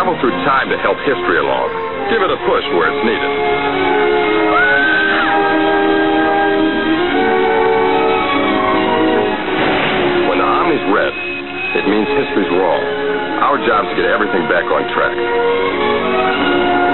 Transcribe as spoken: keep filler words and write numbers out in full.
travel through time to help history along. Give it a push where it's needed. When the Omni's red, it means history's wrong. Our job's to get everything back on track.